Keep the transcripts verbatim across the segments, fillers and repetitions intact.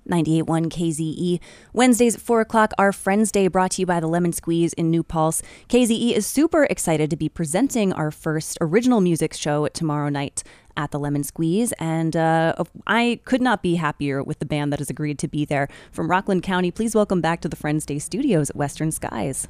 ninety-eight point one K Z E. Wednesdays at four o'clock, our Friends Day, brought to you by the Lemon Squeeze in New Paltz. K Z E is super excited to be presenting our first original music show tomorrow night at the Lemon Squeeze, and uh, I could not be happier with the band that has agreed to be there. From Rockland County, please welcome back to the Friends Day studios at Western Skies.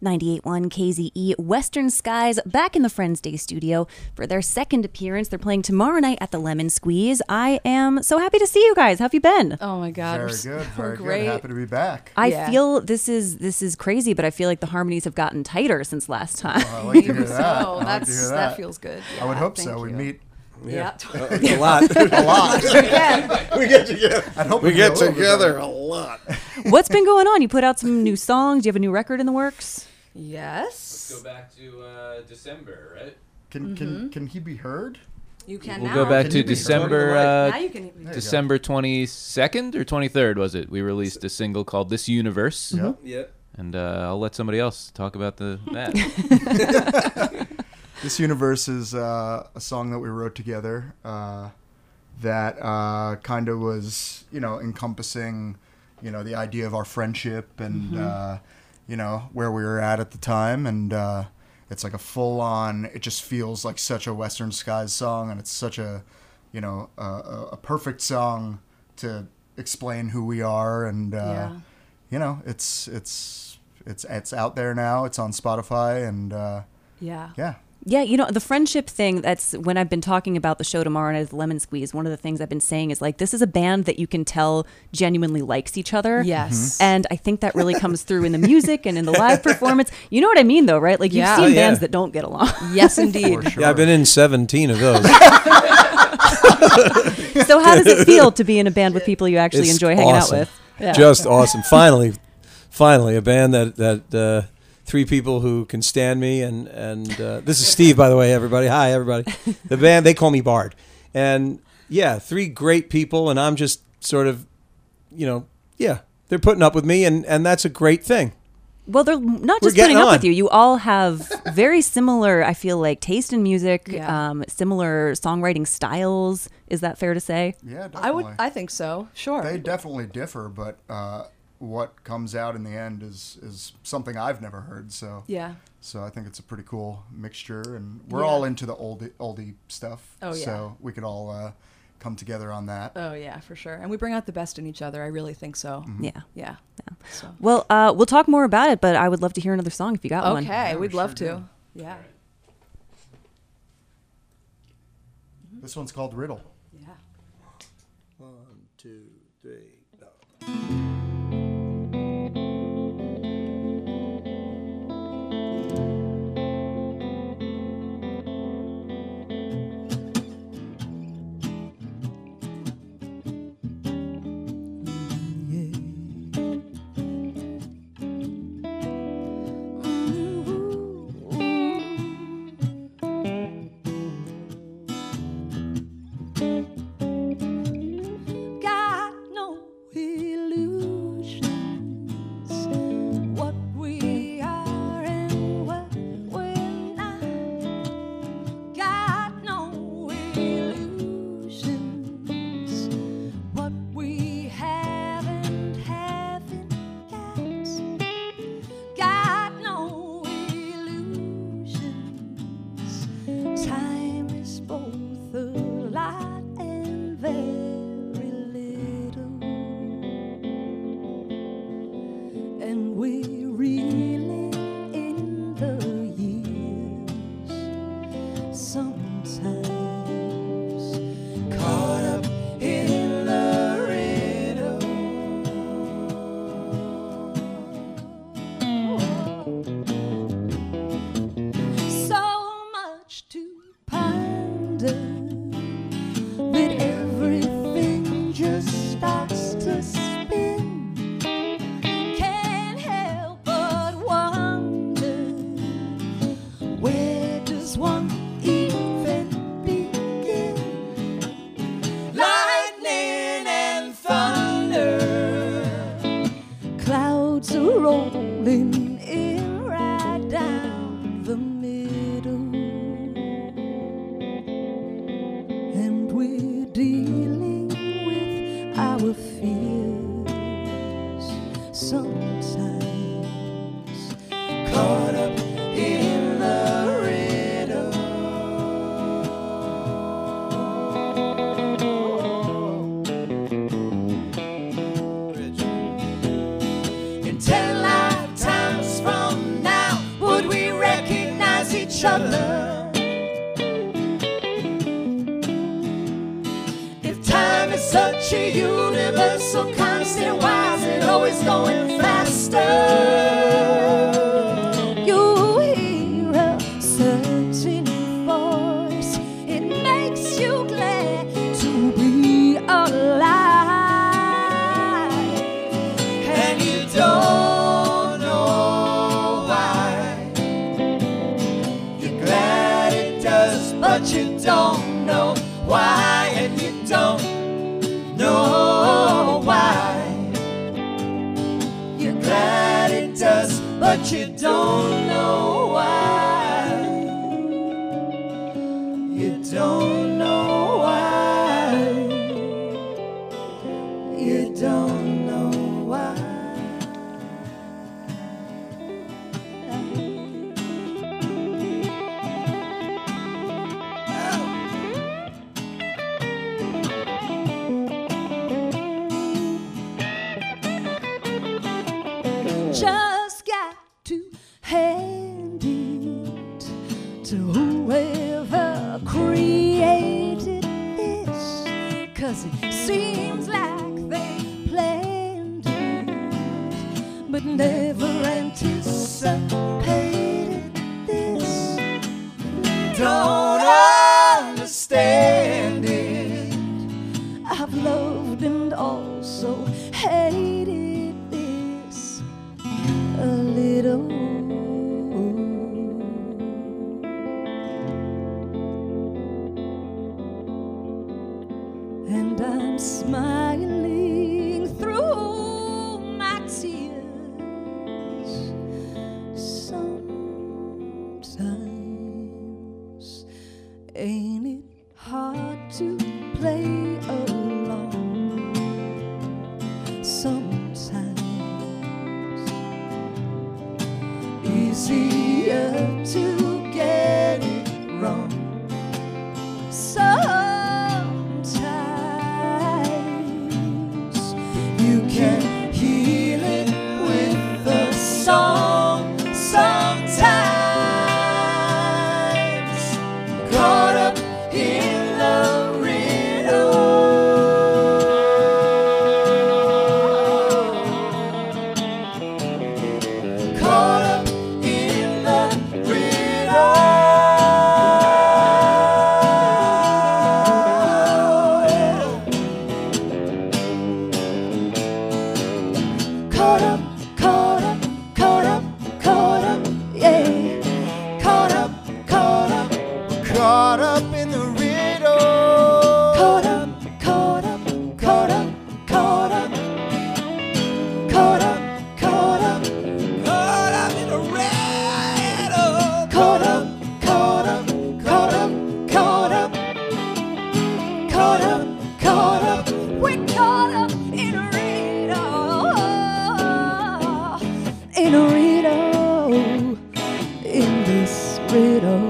ninety-eight point one K Z E, Western Skies, back in the Friends Day studio for their second appearance. They're playing tomorrow night at the Lemon Squeeze. I am so happy to see you guys. How have you been? Oh my God, very we're, good, very great. good. Happy to be back. I Yeah. feel this is this is crazy, but I feel like the harmonies have gotten tighter since last time. Well, I like to hear So that. I like to that's hear that. that. feels good. I would Yeah, hope thank so. We you. meet Yeah. a lot. a lot. we get together. I'd hope We we get a little bit together better. a lot. What's been going on? You put out some new songs. Do you have a new record in the works? Yes. Let's go back to uh, December, right? Can can can he be heard? You can We'll now. go back Can to you be December heard? uh, now you can. There you go. December twenty-second or twenty-third, was it? We released a single called This Universe. Yep. Yep. And uh, I'll let somebody else talk about the that. This Universe is uh, a song that we wrote together uh, that uh, kind of was, you know, encompassing, you know, the idea of our friendship and, Mm-hmm. uh, you know, where we were at at the time. And uh, it's like a full-on, it just feels like such a Western Skies song. And it's such a, you know, a, a a perfect song to explain who we are. And, uh, Yeah. you know, it's, it's, it's, it's out there now. It's on Spotify. And, uh, Yeah. yeah. Yeah, you know, the friendship thing, that's when I've been talking about the show tomorrow night at the Lemon Squeeze, one of the things I've been saying is like, this is a band that you can tell genuinely likes each other. Yes. And I think that really comes through in the music and in the live performance. You know what I mean, though, right? Like, you've Yeah. seen Oh, yeah. bands that don't get along. Yes, indeed. For sure. Yeah, I've been in seventeen of those. So how does it feel to be in a band with people you actually It's enjoy hanging awesome. out with? Yeah. Just awesome. Finally, finally, a band that that uh, three people who can stand me, and and uh, this is Steve, by the way. Everybody, hi, everybody. The band, they call me Bard, and yeah, three great people, and I'm just sort of, you know, yeah, they're putting up with me, and and that's a great thing. Well, they're not We're just putting getting up on. with you. You all have very similar, I feel like, taste in music, Yeah. um, similar songwriting styles. Is that fair to say? Yeah, definitely. I would. I think so. Sure. They definitely differ, but uh, what comes out in the end is is something I've never heard. So yeah. so I think it's a pretty cool mixture, and we're Yeah. all into the oldie oldie stuff. Oh, yeah. So we could all uh, come together on that. Oh yeah, for sure. And we bring out the best in each other. I really think so. Mm-hmm. Yeah. Yeah. So. Well, uh, we'll talk more about it, but I would love to hear another song if you got one. Okay, Yeah, we'd we love sure to. do. Yeah. This one's called Riddle. Yeah. One, two, three, go. Got no illusions. What we are and what we're not. Got no illusions. What we have and haven't got. Got no illusions. Time is both a lot and very little, and we're reeling in the years, sometimes caught up in the riddle. So much to ponder, but everything just starts to spin. Can't help but wonder, where does one even begin? Lightning and thunder, clouds are rolling in right down the middle, and we're dealing with our fears, sometimes caught up in the riddle. In ten lifetimes from now, other. If time is such a universal constant, why is it always going faster? You hear a certain voice, it makes you glad to be alive, and you don't know why. You're glad it does, but you don't know why, and you don't know why. You're glad it does, but you don't know why. You don't know why. You don't know why. Just got to hand it to whoever created this, 'cause it seems like they planned it but never anticipated this. Don't understand it. I've loved and also hated this a little. And I'm smiling through my tears. Sometimes ain't it hard to play along? Sometimes easier to get it wrong. Sometimes you can heal it with a song. Sometimes caught up in the riddle. Caught up in the riddle. Caught up, caught up, caught up, caught up, yeah. Caught up, caught up, Caught up in the riddle. caught up, caught up, caught up, caught up, caught up, caught up, caught up in the riddle. Caught up, caught up, caught up, caught up, caught up, caught up. We're caught up in a riddle, in a riddle, in this riddle.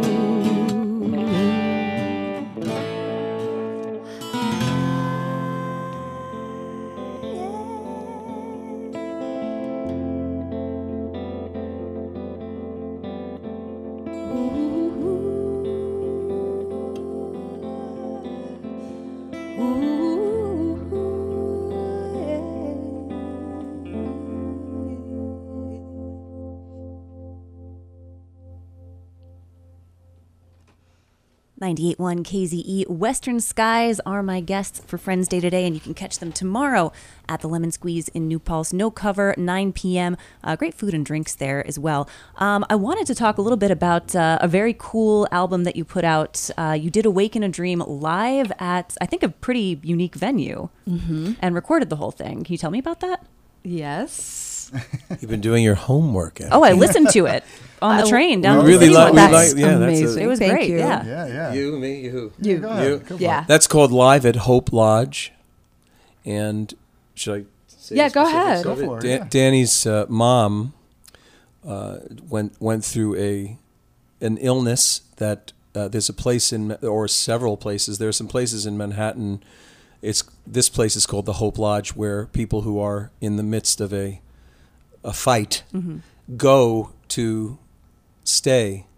ninety-eight point one K Z E. Western Skies are my guests for Friends Day today, and you can catch them tomorrow at the Lemon Squeeze in New Paltz. No cover, nine p.m. Uh, great food and drinks there as well. Um, I wanted to talk a little bit about uh, a very cool album that you put out. Uh, you did Awaken a Dream live at, I think, a pretty unique venue and recorded the whole thing. Can you tell me about that? Yes. You've been doing your homework. Abby. Oh, I listened to it on the I- train down We the really city like- one we day. like- yeah, that's a- amazing. It was Thank great, you. yeah. Yeah, yeah. You, me, you. You. Go ahead. You. Go for Yeah. it. That's called Live at Hope Lodge. And should I say Yeah, the go specifics ahead. of Go it? for it, Da- yeah. Danny's uh, mom uh, went went through a an illness that uh, there's a place in or several places. There are some places in Manhattan. It's this place is called the Hope Lodge, where people who are in the midst of a a fight go to stay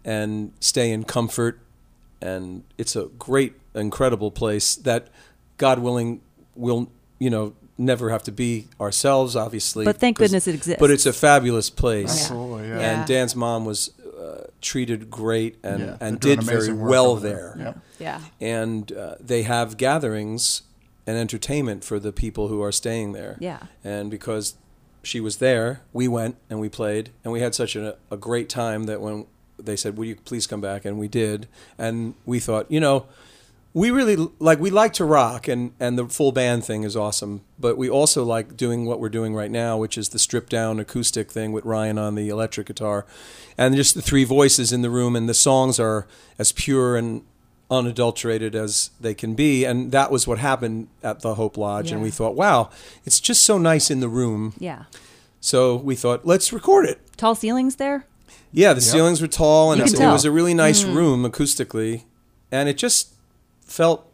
and stay in comfort. And it's a great, incredible place that, God willing, will, you know, never have to be ourselves, obviously. But thank 'cause- goodness it exists. But it's a fabulous place. Absolutely, yeah. Yeah. And Dan's mom was uh, treated great and, Yeah, and they're doing did very amazing work well over there. there. Yep. Yeah. And uh, they have gatherings and entertainment for the people who are staying there. Yeah. And because she was there, we went and we played, and we had such a, a great time that when they said, will you please come back? And we did. And we thought, you know, we really, like, we like to rock, and, and the full band thing is awesome, but we also like doing what we're doing right now, which is the stripped-down acoustic thing with Ryan on the electric guitar, and just the three voices in the room, and the songs are as pure and unadulterated as they can be, and that was what happened at the Hope Lodge, and Yeah. we thought, wow, it's just so nice in the room. Yeah. So we thought, let's record it. Tall ceilings there? Yeah, the ceilings were tall, and You it, can it tell. was a really nice room acoustically, and it just felt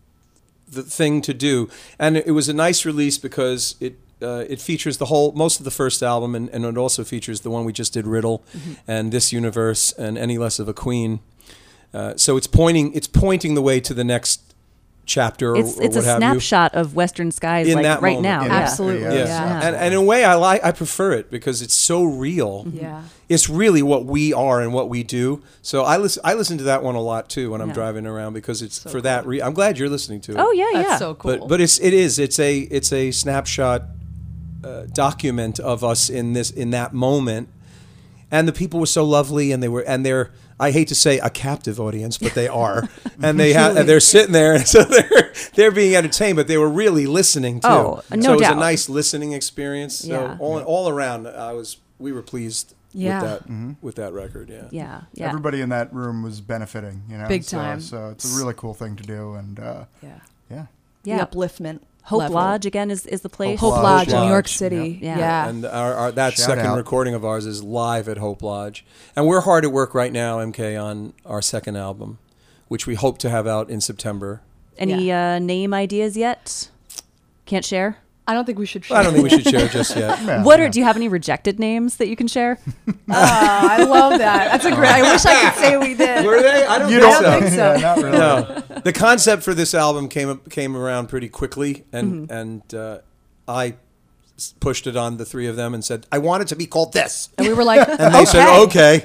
the thing to do. And it was a nice release because it uh, it features the whole, most of the first album, and, and it also features the one we just did, Riddle, and This Universe, and Any Less of a Queen. Uh, so it's pointing it's pointing the way to the next chapter, or, It's or it's a what have you. snapshot of Western skies In like that right moment, now. yeah. Yeah. Absolutely. Yes, Yeah. And, and in a way, I like I prefer it because it's so real. Yeah. It's really what we are and what we do. So I listen. I listen to that one a lot too when I'm Yeah. driving around because it's for that. Re- I'm glad you're listening to it. Oh yeah, That's yeah. so cool. But but it's it is it's a it's a snapshot uh, document of us in this in that moment, and the people were so lovely, and they were and they're. I hate to say a captive audience, but they are, and they have and they're sitting there, and so they're they're being entertained, but they were really listening too. Oh, no so it was doubt. a nice listening experience. So Yeah. all all around, I was we were pleased Yeah. with that with that record. Yeah. yeah, yeah. Everybody in that room was benefiting, you know. Big so, time. So it's a really cool thing to do, and uh, Yeah. yeah. yeah. The upliftment. Hope level. Lodge again is, is the place. Hope Lodge. Lodge in New York Lodge, City. yeah. Yeah. Yeah. And our, our that Shout second out. recording of ours is live at Hope Lodge, and we're hard at work right now, M K, on our second album, which we hope to have out in September. Any uh, name ideas yet? Can't share. I don't think we should share. I don't think we should share just yet. Yeah, What yeah. are? Do you have any rejected names that you can share? Oh, I love that. That's a great. I wish I could say we did. Were they? I don't You think don't so. think so. Yeah, not really. No, the concept for this album came came around pretty quickly, and Mm-hmm. and uh, I s- pushed it on the three of them and said, I want it to be called this, And we were like, and they said, okay.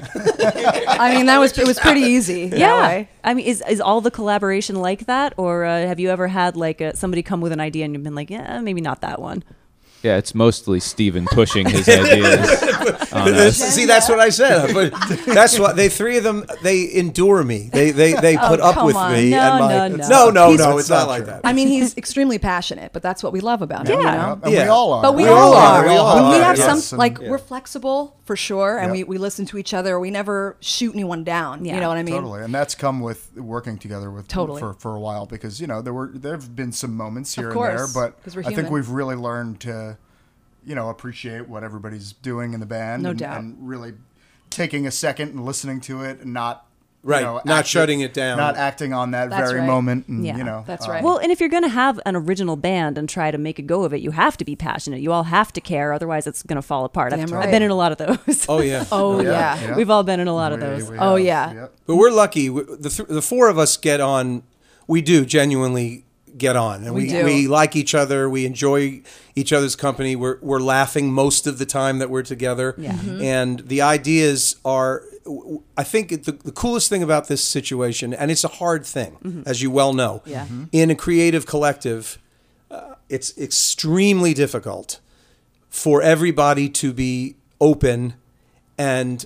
I mean, that was it was pretty easy. that Yeah. way. I mean, is is all the collaboration like that, or uh, have you ever had like uh somebody come with an idea and you've been like, yeah, maybe not that one? Yeah, it's mostly Steven pushing his ideas on us. See, that's what I said. But that's what they three of them. They endure me. They they they put up come with on. me. No, and my, no, no. no, no, He's- no. It's not not like true. that. I mean, he's extremely passionate, but that's what we love about him. Yeah. You Yeah, know? and Yeah. we all are. But we, We all all are. are. We all When we are, have yes. some, like, And- we're flexible for sure, and Yeah. we, we listen to each other. We never shoot anyone down. Yeah. You know what I mean? Totally, and that's come with working together with Totally. for, for a while because you know there were there have been some moments here course, and there, but 'cause we're I think human. we've really learned to, you know, appreciate what everybody's doing in the band, No and, doubt. and really taking a second and listening to it and not you Right, know, not acting- shutting it down. not acting on that That's very right. moment, and, Yeah. you know, That's um, right. Well, and if you're going to have an original band and try to make a go of it, you have to be passionate. You all have to care, otherwise it's going to fall apart. I've, Damn I've right. been in a lot of those. Oh yeah. Oh, Yeah, yeah. yeah. We've all been in a lot of we- those. we Oh, have, yeah. yep. But we're lucky. We- The th- the four of us get on. We do genuinely get on, and We we do. we like each other. We enjoy each other's company. We're we're laughing most of the time that we're together. Yeah. Mhm. And the ideas are. I think the, the coolest thing about this situation, and it's a hard thing, as you well know, Yeah. Mhm. in a creative collective, uh, it's extremely difficult for everybody to be open and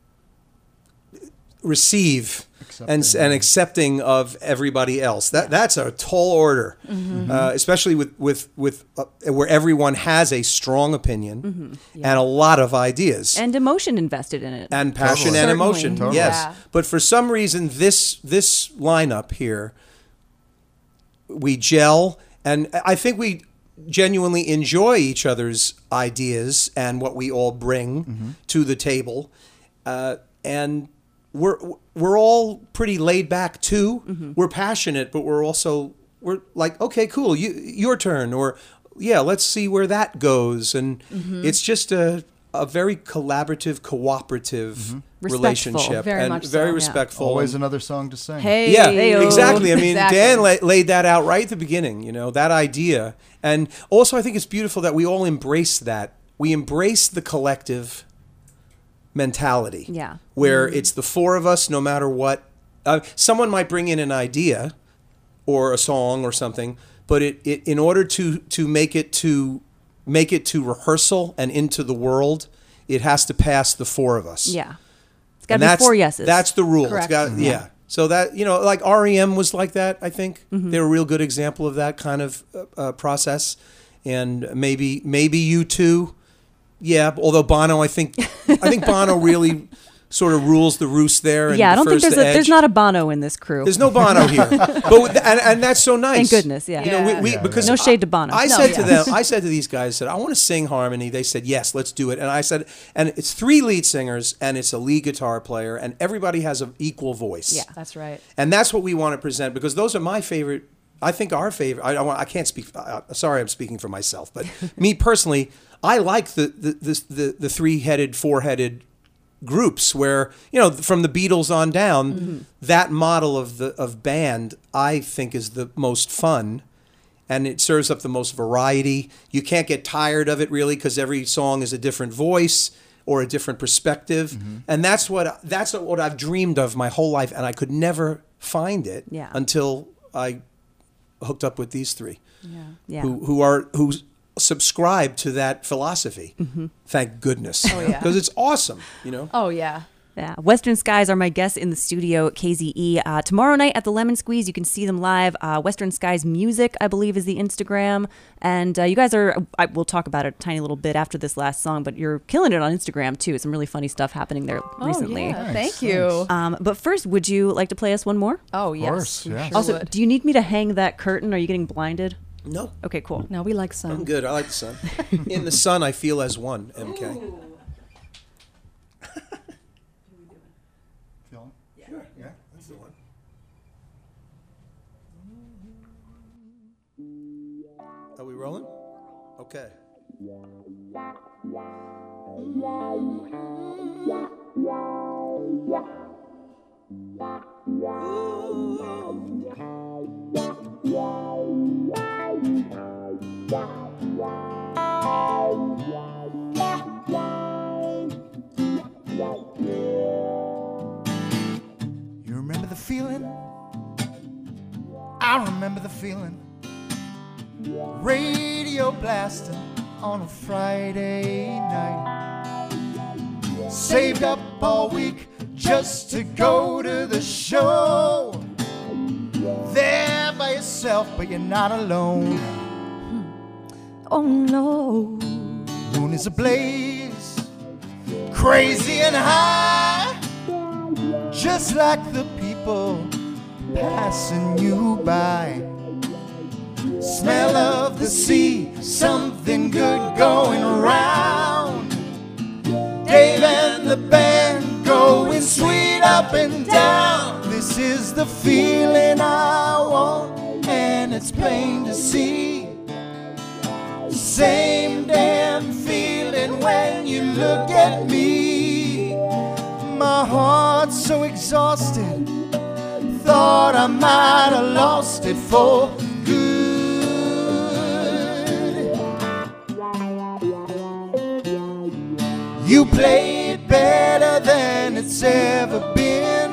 receive and Accepting. and accepting of everybody else. That that's a tall order, uh, especially with with with uh, where everyone has a strong opinion and a lot of ideas And emotion invested in it. and passion Totally. and Certainly. emotion. Totally. Yes, Yeah. but for some reason, this this lineup here, we gel, and I think we genuinely enjoy each other's ideas and what we all bring to the table, uh, and we're we're all pretty laid back too. We're passionate, but we're also we're like, okay, cool, you your turn, or yeah, let's see where that goes, and it's just a a very collaborative, cooperative Respectful. relationship, Very and much so, very yeah. respectful. Always and- another song to sing. Hey, yeah, Heyo. exactly. I mean, Exactly. Dan la- laid that out right at the beginning, you know, that idea. And also, I think it's beautiful that we all embrace that. We embrace the collective mentality. Yeah. Where it's the four of us, no matter what. Uh, someone might bring in an idea or a song or something, but it, it in order to, to make it to make it to rehearsal and into the world, it has to pass the four of us. Yeah. It's got And to be that's- four yeses. That's the rule. Correct. It's got, yeah. So that, you know, like R E M was like that, I think. They're a real good example of that kind of uh, uh, process. And maybe maybe U two. Yeah, although Bono, I think I think Bono really sort of rules the roost there. And yeah, I don't think defers there's the a, there's edge. not a Bono in this crew. There's no Bono here, but with, and, and that's so nice. Thank goodness, yeah. You know, we, we Yeah, because No shade to Bono. I No, said to yeah. them, I said to these guys, I said, I want to sing harmony. They said, yes, let's do it. And I said, and it's three lead singers and it's a lead guitar player and everybody has an equal voice. Yeah. That's right. And that's what we want to present because those are my favorite. I think our favorite. I, I, want- I can't speak. Uh, sorry, I'm speaking for myself, but me personally, I like the the the, the, the three-headed, four-headed groups where, you know, from the Beatles on down, Mm-hmm. that model of the of band I think is the most fun. And it serves up the most variety. You can't get tired of it really because every song is a different voice or a different perspective. Mm-hmm. And that's what that's what I've dreamed of my whole life, and I could never find it Yeah. until I hooked up with these three, Yeah. who who are who subscribe to that philosophy. Thank goodness, Oh, yeah. because it's awesome. You know. Oh yeah. Yeah, Western Skies are my guests in the studio at K Z E. Uh, tomorrow night at the Lemon Squeeze, you can see them live. Uh, Western Skies Music, I believe, is the Instagram. And uh, you guys are, I, we'll talk about it a tiny little bit after this last song, but you're killing it on Instagram, too. Some really funny stuff happening there recently. Oh, yeah. Nice, Thank you. Um, but first, would you like to play us one more? Oh yes. course, we yeah. sure Also, would. do you need me to hang that curtain? Are you getting blinded? No, Okay, cool. No, we like sun. I'm good. I like the sun. In the sun, I feel as one. M K. Feel it? Sure. Yeah, that's the one. Are we rolling? Okay. You remember the feeling? I remember the feeling. Radio blasting on a Friday night. Saved up all week just to go to the show. There by yourself, but you're not alone. Oh, no. Moon is ablaze, crazy and high, just like the people passing you by. Smell of the sea, something good going around. Dave and the band going sweet up and down. This is the feeling I want, and it's plain to see. Same damn feeling when you look at me. My heart's so exhausted, thought I might have lost it for good. You played better than it's ever been.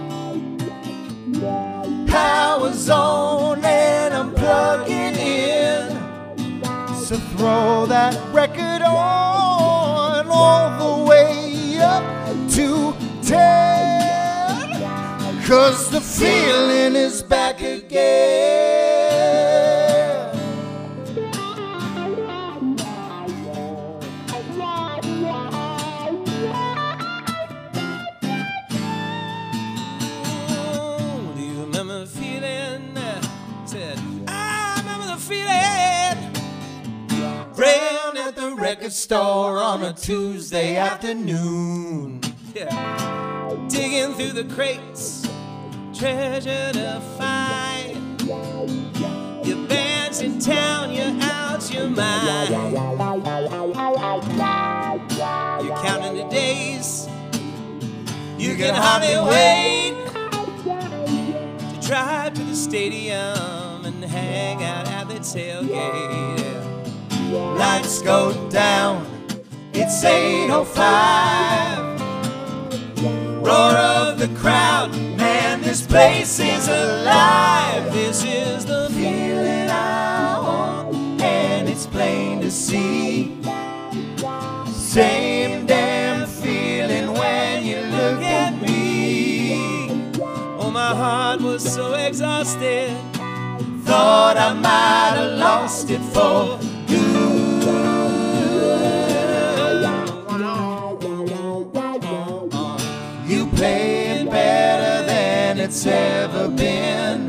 Power's on and I'm plugging in. So throw that record on all the way up to ten, 'cause the feeling is back again. Oh, do you remember the feeling? Uh, said, I remember the feeling. Round at the record store on a Tuesday afternoon. Yeah. Digging through the crates, treasure to find. Your band's in town, you're out your mind. your days. You can hardly wait to drive to the stadium and hang out at the tailgate. Lights go down, it's eight oh five. Roar of the crowd, man, this place is alive. This is the feeling I want, and it's plain to see. Same damn feeling when you look at me. Oh, my heart was so exhausted, thought I might have lost it for good. You play it better than it's ever been.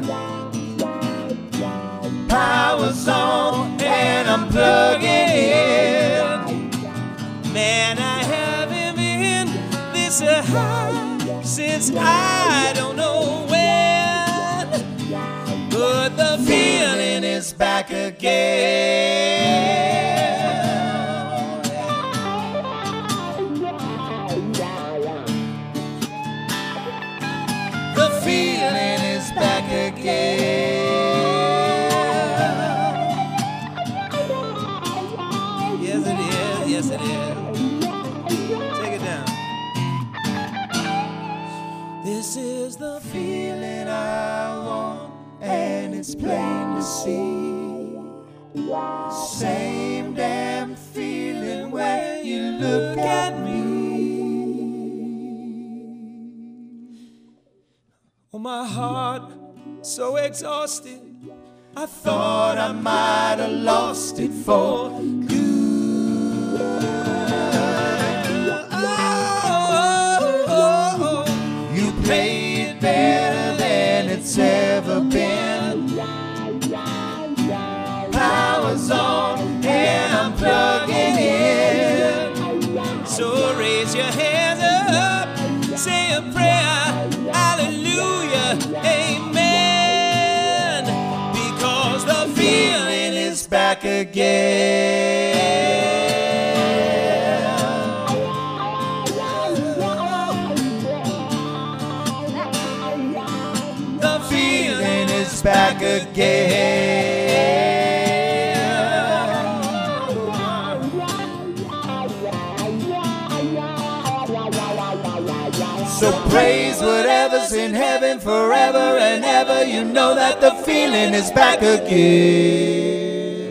Power's on and I'm plugging in. Man, I haven't been this high since I don't know when. But the feeling is back again. The feeling is back again. Yes, it is. Yes, it is. Take it down. This is the feeling I want, and it's plain to see. Same damn feeling when you look at me. Oh, my heart so exhausted, I thought I might have lost it for good. You play it better than it's ever been. Power's on and I'm plugging in. So raise your hands up, say a prayer, hallelujah, amen. Because the feeling is back again. The feeling is back again. So praise whatever's in heaven forever and ever. You know that the feeling is back again.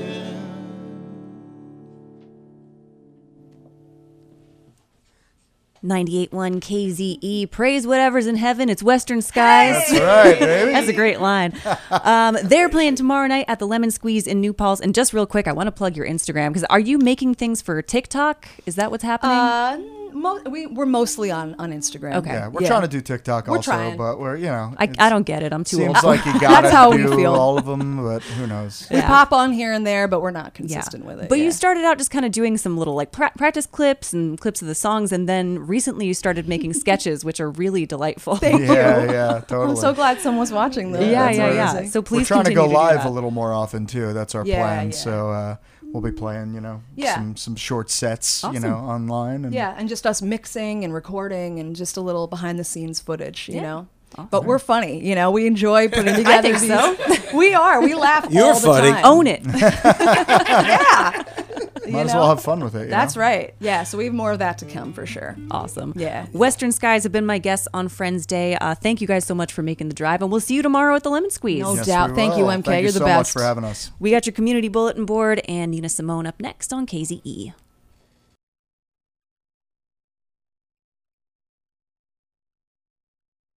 ninety-eight point one K Z E. Praise whatever's in heaven. It's Western Skies. That's right, baby. That's a great line. Um, they're playing tomorrow night at the Lemon Squeeze in New Paltz. And just real quick, I want to plug your Instagram because are you making things for TikTok? Is that what's happening? Uh, mo- we, we're mostly on, on Instagram. Okay. Yeah, we're trying to do TikTok We're also, trying. but we're, you know. I, it's- I don't get it. I'm too Seems old. like you That's how gotta we do feel. all of them, but who knows? We Yeah. pop on here and there, but we're not Yeah. consistent with it. But yeah. you started out just kind of doing some little like pra- practice clips and clips of the songs. And then recently you started making sketches, which are really delightful. Yeah, yeah, totally. I'm so glad someone's watching this. Yeah, That's yeah, yeah. amazing. So please we're trying to continue go live do a that. little more often too. That's our Yeah, plan. yeah. So uh, we'll be playing, you know, Yeah. some some short sets, you Awesome. know, online. And Yeah, and just us mixing and recording and just a little behind the scenes footage, you Yeah. know. But we're funny, you know. We enjoy putting together. think these- so. We are. We laugh. You're all the funny. time. Own it. Yeah. Might You as know? well have fun with it. you That's know? right. Yeah. So we have more of that to come for sure. Awesome. Yeah. Western Skies have been my guests on Friends Day. Uh, thank you guys so much for making the drive, and we'll see you tomorrow at the Lemon Squeeze. No Yes, doubt. we Thank you, will. M K. Thank You're you the so best. much for having us. We got your community bulletin board and Nina Simone up next on K Z E.